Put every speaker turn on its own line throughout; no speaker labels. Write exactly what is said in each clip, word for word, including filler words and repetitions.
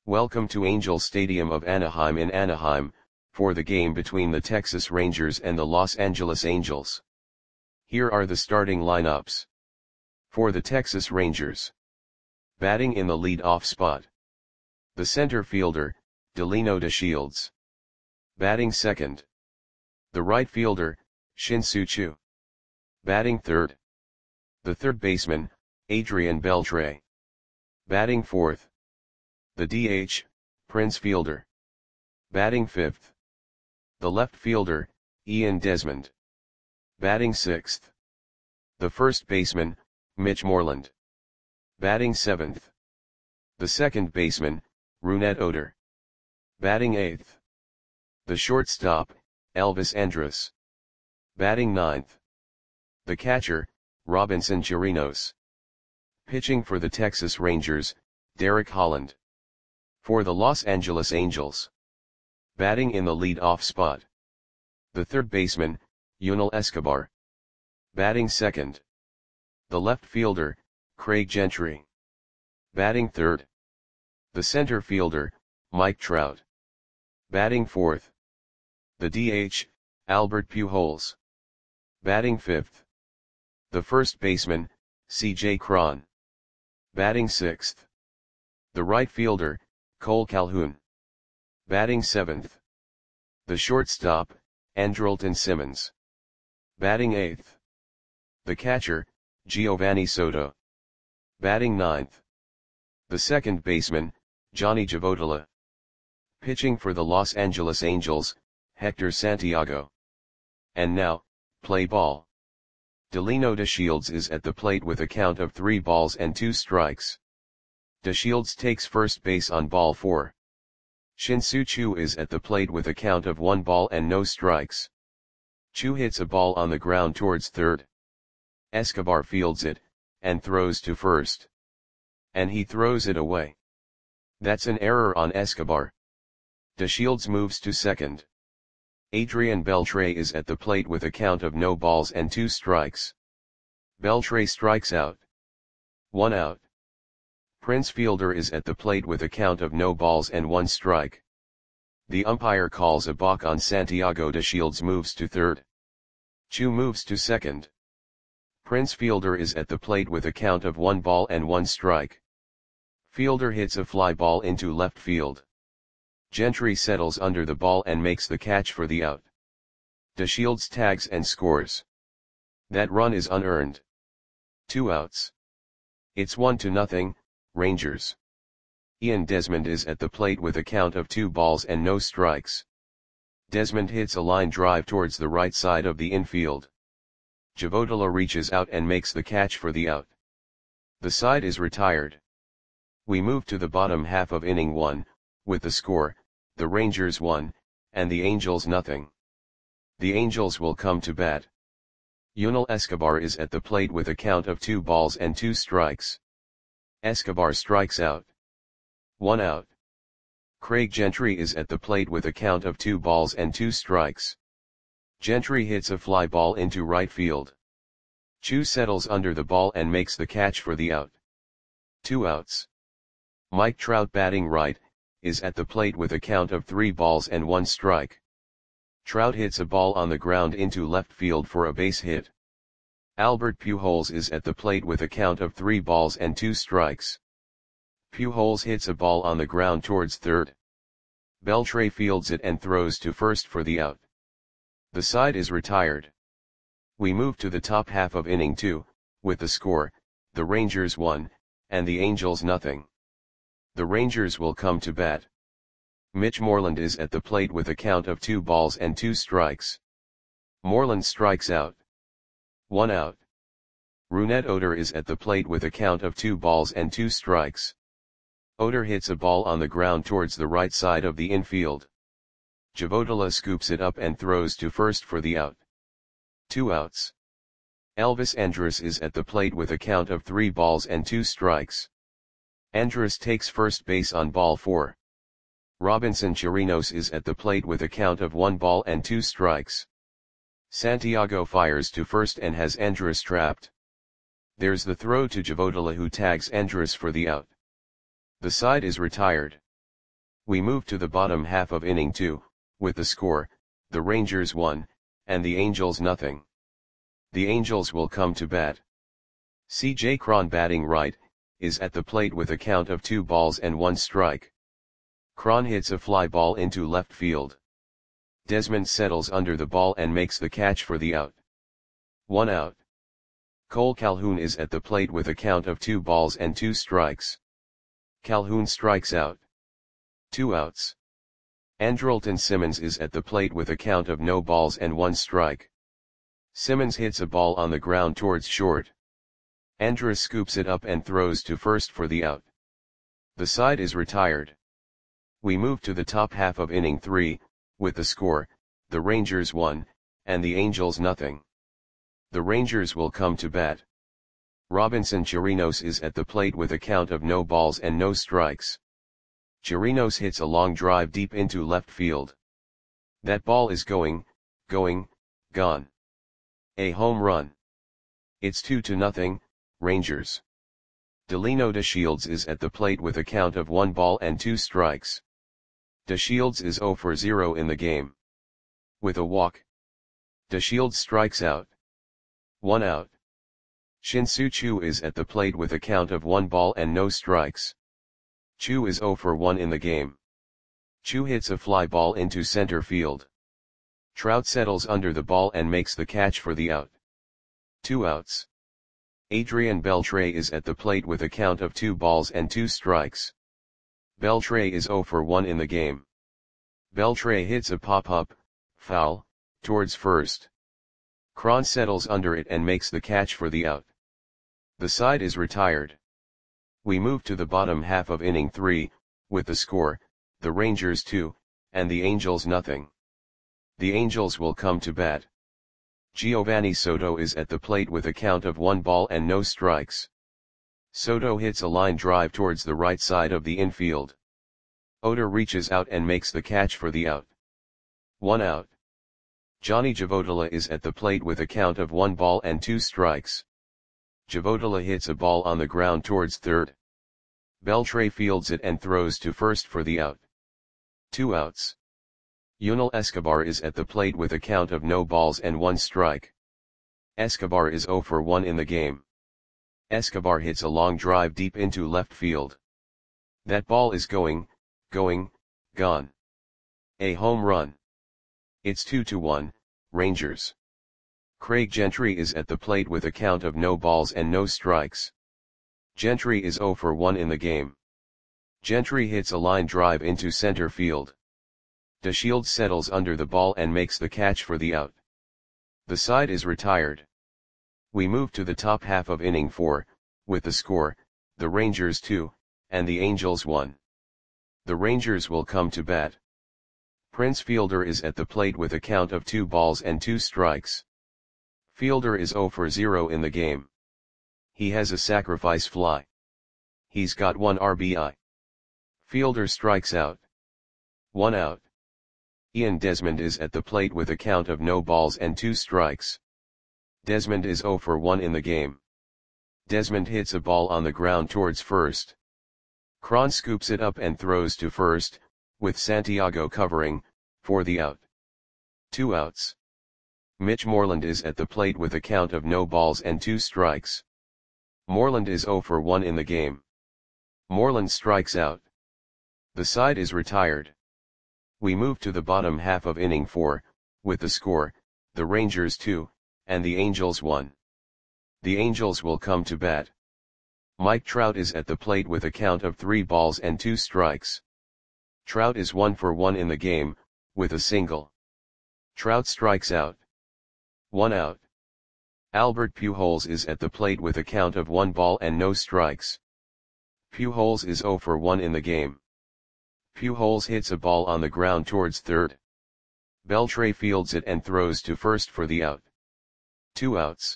Welcome to Angel Stadium of Anaheim in Anaheim, for the game between the Texas Rangers and the Los Angeles Angels. Here are the starting lineups. For the Texas Rangers. Batting in the lead-off spot. The center fielder, Delino DeShields. Batting second. The right fielder, Shin-Soo Choo. Batting third. The third baseman, Adrian Beltre. Batting fourth. The D H, Prince Fielder. Batting fifth. The left fielder, Ian Desmond. Batting sixth. The first baseman, Mitch Moreland. Batting seventh. The second baseman, Rougned Odor. Batting eighth. The shortstop, Elvis Andrus. Batting ninth. The catcher, Robinson Chirinos. Pitching for the Texas Rangers, Derek Holland. For the Los Angeles Angels. Batting in the lead-off spot. The third baseman, Yunel Escobar. Batting second. The left fielder, Craig Gentry. Batting third. The center fielder, Mike Trout. Batting fourth. The D H, Albert Pujols. Batting fifth. The first baseman, C J Cron. Batting sixth. The right fielder, Cole Calhoun. Batting seventh. The shortstop, Andrelton Simmons. Batting eighth. The catcher, Giovanni Soto. Batting ninth. The second baseman, Johnny Givottola. Pitching for the Los Angeles Angels, Hector Santiago. And now, play ball. Delino DeShields is at the plate with a count of three balls and two strikes. DeShields takes first base on ball four. Shin-Soo Choo is at the plate with a count of one ball and no strikes. Choo hits a ball on the ground towards third. Escobar fields it, and throws to first. And he throws it away. That's an error on Escobar. DeShields moves to second. Adrian Beltre is at the plate with a count of no balls and two strikes. Beltre strikes out. One out. Prince Fielder is at the plate with a count of no balls and one strike. The umpire calls a balk on Santiago. DeShields moves to third. Choo moves to second. Prince Fielder is at the plate with a count of one ball and one strike. Fielder hits a fly ball into left field. Gentry settles under the ball and makes the catch for the out. DeShields tags and scores. That run is unearned. Two outs. It's one to nothing, Rangers. Ian Desmond is at the plate with a count of two balls and no strikes. Desmond hits a line drive towards the right side of the infield. Givottola reaches out and makes the catch for the out. The side is retired. We move to the bottom half of inning one, with the score, the Rangers one, and the Angels nothing. The Angels will come to bat. Yunel Escobar is at the plate with a count of two balls and two strikes. Escobar strikes out. One out. Craig Gentry is at the plate with a count of two balls and two strikes. Gentry hits a fly ball into right field. Choo settles under the ball and makes the catch for the out. Two outs. Mike Trout, batting right, is at the plate with a count of three balls and one strike. Trout hits a ball on the ground into left field for a base hit. Albert Pujols is at the plate with a count of three balls and two strikes. Pujols hits a ball on the ground towards third. Beltre fields it and throws to first for the out. The side is retired. We move to the top half of inning two, with the score, the Rangers one, and the Angels nothing. The Rangers will come to bat. Mitch Moreland is at the plate with a count of two balls and two strikes. Moreland strikes out. One out. Rougned Odor is at the plate with a count of two balls and two strikes. Odor hits a ball on the ground towards the right side of the infield. Givottola scoops it up and throws to first for the out. Two outs. Elvis Andrus is at the plate with a count of three balls and two strikes. Andrus takes first base on ball four. Robinson Chirinos is at the plate with a count of one ball and two strikes. Santiago fires to first and has Andrus trapped. There's the throw to Givottola, who tags Andrus for the out. The side is retired. We move to the bottom half of inning two, with the score, the Rangers one, and the Angels nothing. The Angels will come to bat. C J Cron batting right, is at the plate with a count of two balls and one strike. Cron hits a fly ball into left field. Desmond settles under the ball and makes the catch for the out. One out. Cole Calhoun is at the plate with a count of two balls and two strikes. Calhoun strikes out. Two outs. Andrelton Simmons is at the plate with a count of no balls and one strike. Simmons hits a ball on the ground towards short. Andrus scoops it up and throws to first for the out. The side is retired. We move to the top half of inning three, with the score, the Rangers one, and the Angels nothing. The Rangers will come to bat. Robinson Chirinos is at the plate with a count of no balls and no strikes. Chirinos hits a long drive deep into left field. That ball is going, going, gone. A home run. It's two to nothing, Rangers. Delino DeShields is at the plate with a count of one ball and two strikes. DeShields is zero for zero in the game. With a walk. DeShields strikes out. One out. Shin-Soo Choo is at the plate with a count of one ball and no strikes. Choo is zero for one in the game. Choo hits a fly ball into center field. Trout settles under the ball and makes the catch for the out. Two outs. Adrian Beltre is at the plate with a count of two balls and two strikes. Beltre is zero for one in the game. Beltre hits a pop-up, foul, towards first. Cron settles under it and makes the catch for the out. The side is retired. We move to the bottom half of inning three, with the score, the Rangers two, and the Angels nothing. The Angels will come to bat. Giovanni Soto is at the plate with a count of one ball and no strikes. Soto hits a line drive towards the right side of the infield. Oda reaches out and makes the catch for the out. One out. Johnny Javodala is at the plate with a count of one ball and two strikes. Javodala hits a ball on the ground towards third. Beltre fields it and throws to first for the out. Two outs. Yunel Escobar is at the plate with a count of no balls and one strike. Escobar is zero for one in the game. Escobar hits a long drive deep into left field. That ball is going, going, gone. A home run. It's two to one, Rangers. Craig Gentry is at the plate with a count of no balls and no strikes. Gentry is zero for one in the game. Gentry hits a line drive into center field. DeShields settles under the ball and makes the catch for the out. The side is retired. We move to the top half of inning four, with the score, the Rangers two, and the Angels one. The Rangers will come to bat. Prince Fielder is at the plate with a count of two balls and two strikes. Fielder is zero for zero in the game. He has a sacrifice fly. He's got one R B I. Fielder strikes out. One out. Ian Desmond is at the plate with a count of no balls and two strikes. Desmond is zero for one in the game. Desmond hits a ball on the ground towards first. Cron scoops it up and throws to first, with Santiago covering, for the out. Two outs. Mitch Moreland is at the plate with a count of no balls and two strikes. Moreland is zero for one in the game. Moreland strikes out. The side is retired. We move to the bottom half of inning four, with the score, the Rangers two, and the Angels one. The Angels will come to bat. Mike Trout is at the plate with a count of three balls and two strikes. Trout is one for one in the game, with a single. Trout strikes out. One out. Albert Pujols is at the plate with a count of one ball and no strikes. Pujols is zero for one in the game. Pujols hits a ball on the ground towards third. Beltre fields it and throws to first for the out. Two outs.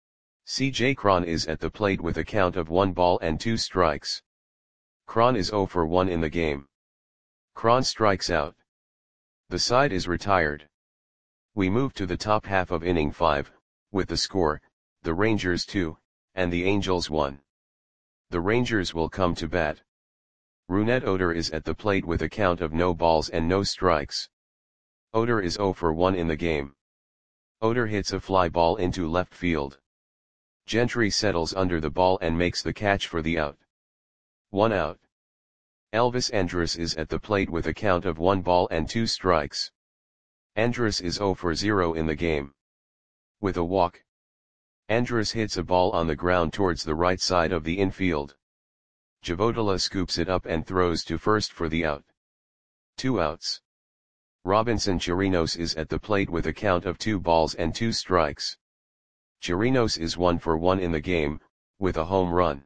C J Cron is at the plate with a count of one ball and two strikes. Cron is zero for one in the game. Cron strikes out. The side is retired. We move to the top half of inning five, with the score, the Rangers two, and the Angels one. The Rangers will come to bat. Rougned Oder is at the plate with a count of no balls and no strikes. Oder is zero for one in the game. Oder hits a fly ball into left field. Gentry settles under the ball and makes the catch for the out. One out. Elvis Andrus is at the plate with a count of one ball and two strikes. Andrus is zero for zero in the game. With a walk, Andrus hits a ball on the ground towards the right side of the infield. Javotola scoops it up and throws to first for the out. Two outs. Robinson Chirinos is at the plate with a count of two balls and two strikes. Chirinos is one for one in the game, with a home run.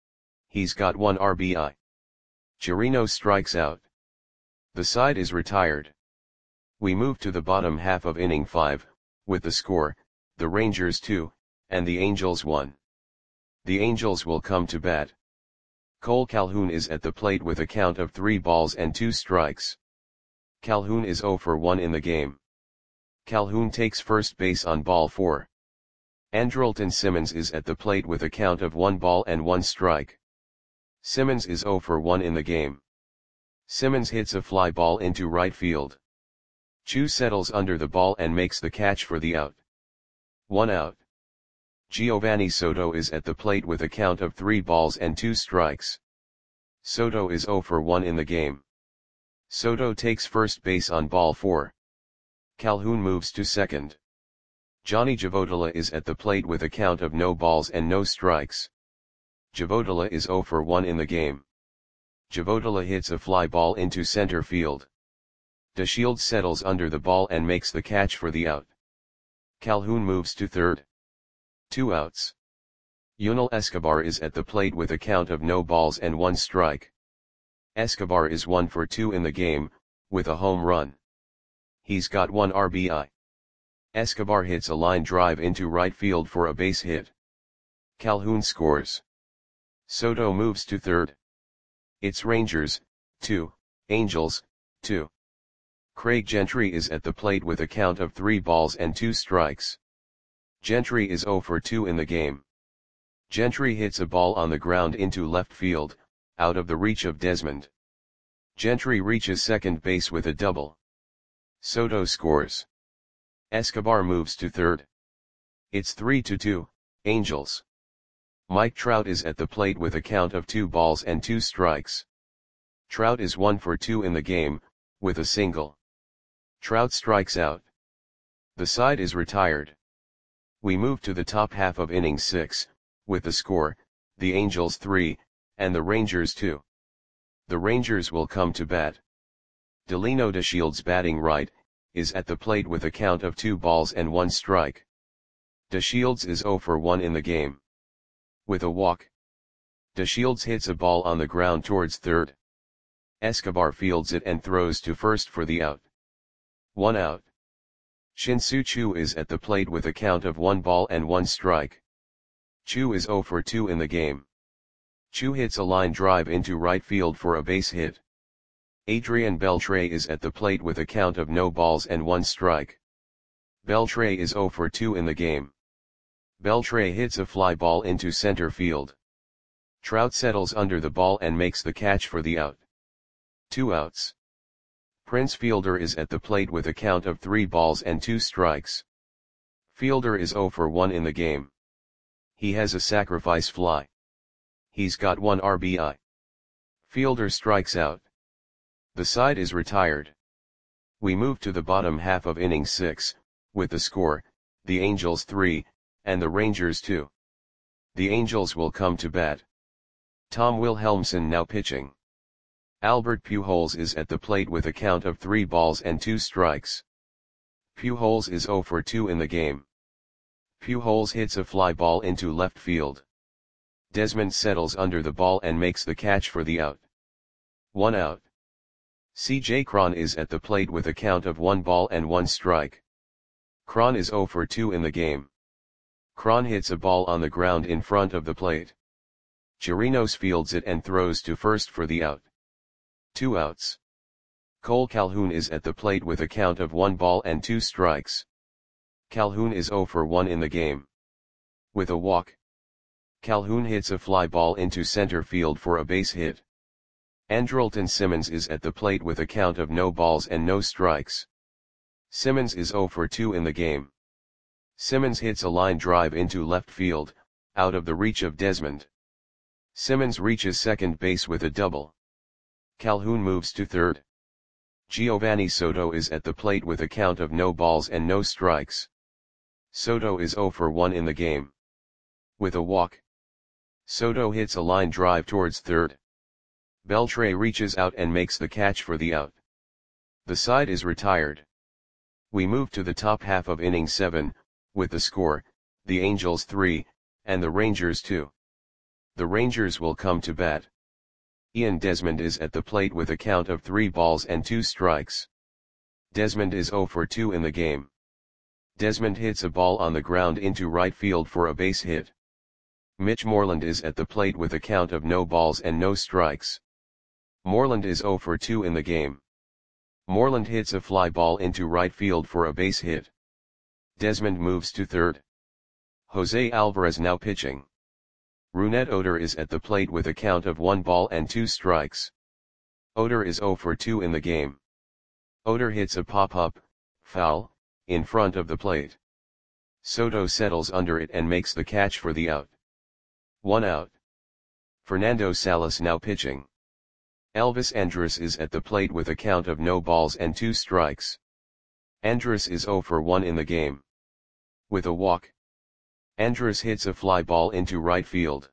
He's got one R B I. Chirinos strikes out. The side is retired. We move to the bottom half of inning five, with the score, the Rangers two, and the Angels one. The Angels will come to bat. Cole Calhoun is at the plate with a count of three balls and two strikes. Calhoun is zero for one in the game. Calhoun takes first base on ball four. Andrelton Simmons is at the plate with a count of one ball and one strike. Simmons is zero for one in the game. Simmons hits a fly ball into right field. Chu settles under the ball and makes the catch for the out. One out. Giovanni Soto is at the plate with a count of three balls and two strikes. Soto is zero for one in the game. Soto takes first base on ball four. Calhoun moves to second. Johnny Javotola is at the plate with a count of no balls and no strikes. Javotola is zero for one in the game. Javotola hits a fly ball into center field. DeShields settles under the ball and makes the catch for the out. Calhoun moves to third. Two outs. Yunel Escobar is at the plate with a count of no balls and one strike. Escobar is one for two in the game, with a home run. He's got one R B I. Escobar hits a line drive into right field for a base hit. Calhoun scores. Soto moves to third. It's Rangers, two, Angels, two. Craig Gentry is at the plate with a count of three balls and two strikes. Gentry is zero for two in the game. Gentry hits a ball on the ground into left field, out of the reach of Desmond. Gentry reaches second base with a double. Soto scores. Escobar moves to third. It's three to two, Angels. Mike Trout is at the plate with a count of two balls and two strikes. Trout is one for two in the game, with a single. Trout strikes out. The side is retired. We move to the top half of inning six, with the score, the Angels three, and the Rangers two. The Rangers will come to bat. Delino DeShields, batting right, is at the plate with a count of two balls and one strike. DeShields is zero for one in the game. With a walk, DeShields hits a ball on the ground towards third. Escobar fields it and throws to first for the out. One out. Shin-Soo Choo is at the plate with a count of one ball and one strike. Choo is zero for two in the game. Choo hits a line drive into right field for a base hit. Adrian Beltre is at the plate with a count of no balls and one strike. Beltre is zero for two in the game. Beltre hits a fly ball into center field. Trout settles under the ball and makes the catch for the out. Two outs. Prince Fielder is at the plate with a count of three balls and two strikes. Fielder is zero for one in the game. He has a sacrifice fly. He's got one R B I. Fielder strikes out. The side is retired. We move to the bottom half of inning six, with the score, the Angels three, and the Rangers two. The Angels will come to bat. Tom Wilhelmsen now pitching. Albert Pujols is at the plate with a count of three balls and two strikes. Pujols is zero for two in the game. Pujols hits a fly ball into left field. Desmond settles under the ball and makes the catch for the out. One out. C J Cron is at the plate with a count of one ball and one strike. Cron is zero for two in the game. Cron hits a ball on the ground in front of the plate. Chirinos fields it and throws to first for the out. Two outs. Cole Calhoun is at the plate with a count of one ball and two strikes. Calhoun is zero for one in the game. With a walk, Calhoun hits a fly ball into center field for a base hit. Andrelton Simmons is at the plate with a count of no balls and no strikes. Simmons is zero for two in the game. Simmons hits a line drive into left field, out of the reach of Desmond. Simmons reaches second base with a double. Calhoun moves to third. Giovanni Soto is at the plate with a count of no balls and no strikes. Soto is zero for one in the game. With a walk, Soto hits a line drive towards third. Beltre reaches out and makes the catch for the out. The side is retired. We move to the top half of inning seven, with the score, the Angels three, and the Rangers two. The Rangers will come to bat. Ian Desmond is at the plate with a count of three balls and two strikes. Desmond is zero for two in the game. Desmond hits a ball on the ground into right field for a base hit. Mitch Moreland is at the plate with a count of no balls and no strikes. Moreland is zero for two in the game. Moreland hits a fly ball into right field for a base hit. Desmond moves to third. Jose Alvarez now pitching. Rougned Odor is at the plate with a count of one ball and two strikes. Odor is zero for two in the game. Odor hits a pop-up, foul, in front of the plate. Soto settles under it and makes the catch for the out. One out. Fernando Salas now pitching. Elvis Andrus is at the plate with a count of no balls and two strikes. Andrus is zero for one in the game. With a walk, Andrus hits a fly ball into right field.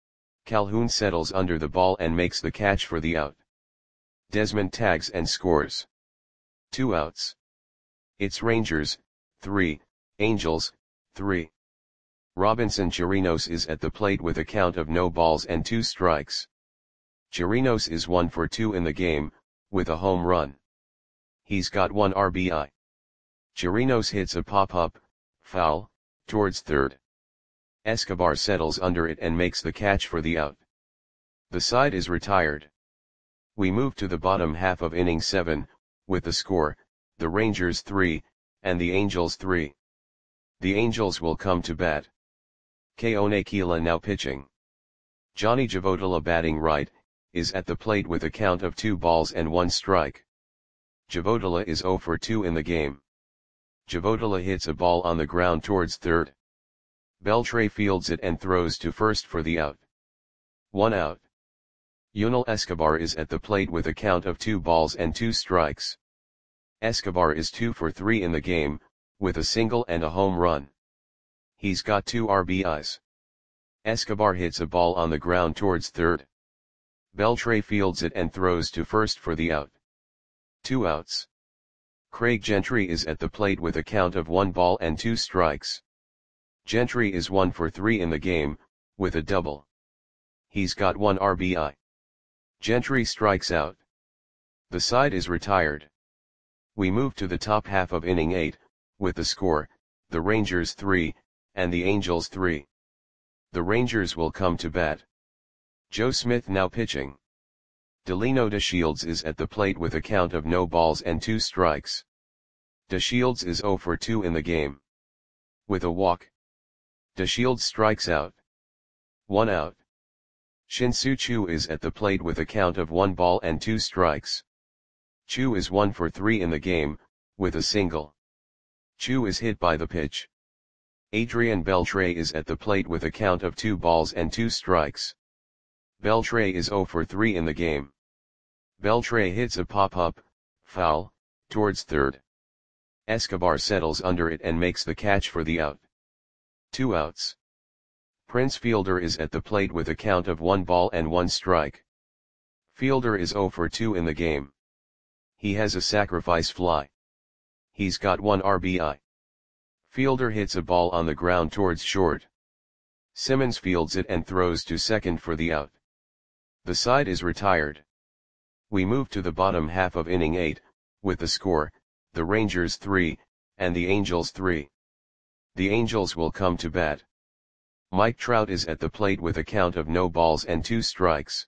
Calhoun settles under the ball and makes the catch for the out. Desmond tags and scores. Two outs. It's Rangers, three, Angels, three. Robinson Chirinos is at the plate with a count of no balls and two strikes. Chirinos is one for two in the game, with a home run. He's got one R B I. Chirinos hits a pop-up, foul, towards third. Escobar settles under it and makes the catch for the out. The side is retired. We move to the bottom half of inning seven, with the score, the Rangers three, and the Angels three. The Angels will come to bat. Keone Kela now pitching. Johnny Javotola batting right, is at the plate with a count of two balls and one strike. Javotola is zero for two in the game. Javotola hits a ball on the ground towards third. Beltre fields it and throws to first for the out. One out. Yunel Escobar is at the plate with a count of two balls and two strikes. Escobar is two for three in the game, with a single and a home run. He's got two R B Is. Escobar hits a ball on the ground towards third. Beltre fields it and throws to first for the out. Two outs. Craig Gentry is at the plate with a count of one ball and two strikes. Gentry is one for three in the game, with a double. He's got one R B I. Gentry strikes out. The side is retired. We move to the top half of inning eight, with the score, the Rangers three, and the Angels three. The Rangers will come to bat. Joe Smith now pitching. Delino DeShields is at the plate with a count of no balls and two strikes. DeShields is zero for two in the game. With a walk, DeShields strikes out. One out. Shin-Soo Choo is at the plate with a count of one ball and two strikes. Choo is one for three in the game, with a single. Choo is hit by the pitch. Adrian Beltre is at the plate with a count of two balls and two strikes. Beltre is zero for three in the game. Beltre hits a pop-up, foul, towards third. Escobar settles under it and makes the catch for the out. Two outs. Prince Fielder is at the plate with a count of one ball and one strike. Fielder is zero for two in the game. He has a sacrifice fly. He's got one R B I. Fielder hits a ball on the ground towards short. Simmons fields it and throws to second for the out. The side is retired. We move to the bottom half of inning eight, with the score, the Rangers three, and the Angels three. The Angels will come to bat. Mike Trout is at the plate with a count of no balls and two strikes.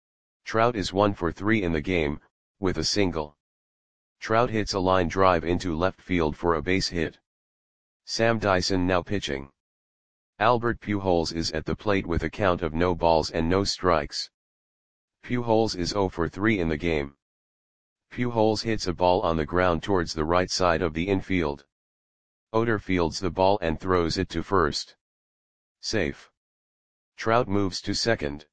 Trout is one for three in the game, with a single. Trout hits a line drive into left field for a base hit. Sam Dyson now pitching. Albert Pujols is at the plate with a count of no balls and no strikes. Pujols is zero for three in the game. Pujols hits a ball on the ground towards the right side of the infield. Odor fields the ball and throws it to first. Safe. Trout moves to second.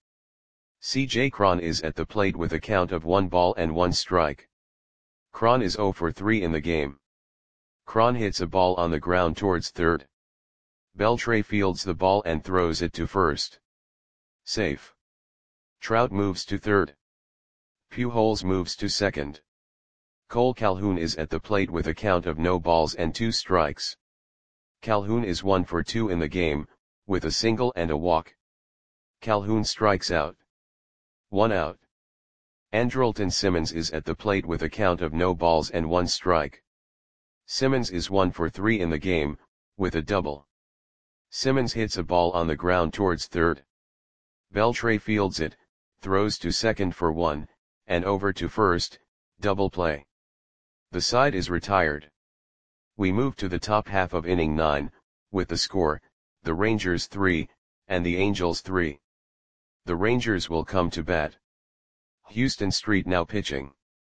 C J Cron is at the plate with a count of one ball and one strike. Cron is zero for three in the game. Cron hits a ball on the ground towards third. Beltre fields the ball and throws it to first. Safe. Trout moves to third. Pujols moves to second. Cole Calhoun is at the plate with a count of no balls and two strikes. Calhoun is one for two in the game, with a single and a walk. Calhoun strikes out. One out. Andrelton Simmons is at the plate with a count of no balls and one strike. Simmons is one for three in the game, with a double. Simmons hits a ball on the ground towards third. Beltre fields it, throws to second for one, and over to first, double play. The side is retired. We move to the top half of inning nine, with the score, the Rangers three, and the Angels three. The Rangers will come to bat. Houston Street now pitching.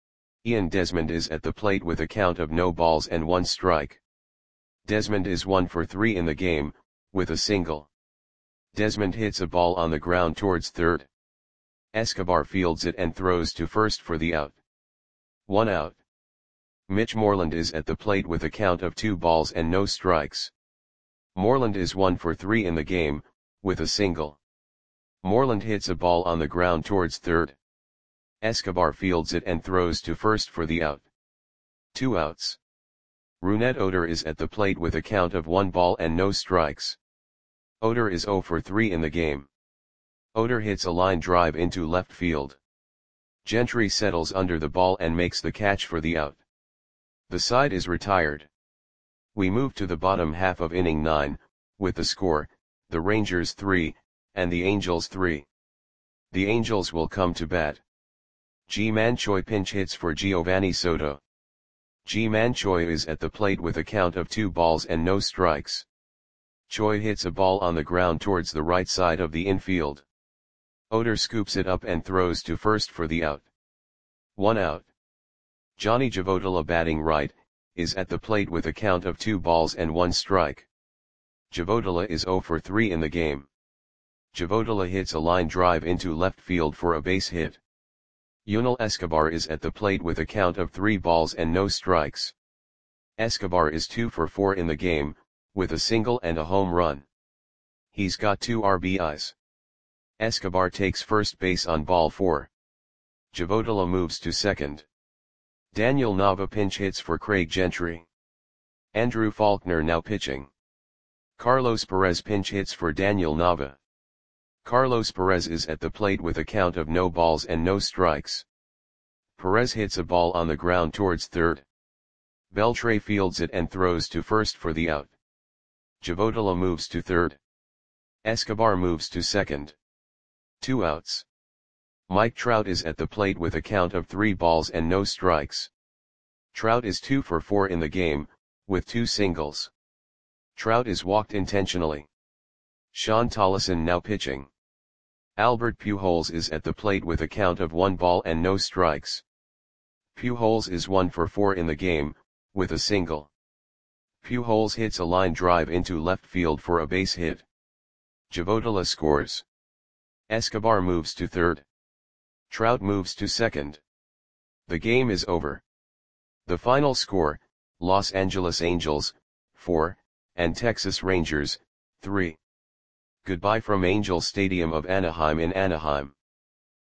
Ian Desmond is at the plate with a count of no balls and one strike. Desmond is one for three in the game, with a single. Desmond hits a ball on the ground towards third. Escobar fields it and throws to first for the out. One out. Mitch Moreland is at the plate with a count of two balls and no strikes. Moreland is one for three in the game, with a single. Moreland hits a ball on the ground towards third. Escobar fields it and throws to first for the out. Two outs. Rougned Odor is at the plate with a count of one ball and no strikes. Odor is zero for three in the game. Odor hits a line drive into left field. Gentry settles under the ball and makes the catch for the out. The side is retired. We move to the bottom half of inning nine, with the score, the Rangers three, and the Angels three. The Angels will come to bat. Ji-Man Choi pinch hits for Giovanni Soto. Ji-Man Choi is at the plate with a count of two balls and no strikes. Choi hits a ball on the ground towards the right side of the infield. Odor scoops it up and throws to first for the out. One out. Johnny Javotola batting right, is at the plate with a count of two balls and one strike. Javotola is zero for three in the game. Javotola hits a line drive into left field for a base hit. Yunel Escobar is at the plate with a count of three balls and no strikes. Escobar is two for four in the game, with a single and a home run. He's got two R B Is. Escobar takes first base on ball four. Javotola moves to second. Daniel Nava pinch hits for Craig Gentry. Andrew Faulkner now pitching. Carlos Perez pinch hits for Daniel Nava. Carlos Perez is at the plate with a count of no balls and no strikes. Perez hits a ball on the ground towards third. Beltre fields it and throws to first for the out. Javotola moves to third. Escobar moves to second. Two outs. Mike Trout is at the plate with a count of three balls and no strikes. Trout is two for four in the game, with two singles. Trout is walked intentionally. Sean Tollison now pitching. Albert Pujols is at the plate with a count of one ball and no strikes. Pujols is one for four in the game, with a single. Pujols hits a line drive into left field for a base hit. Javotola scores. Escobar moves to third. Trout moves to second. The game is over. The final score, Los Angeles Angels, four, and Texas Rangers, three. Goodbye from Angel Stadium of Anaheim in Anaheim.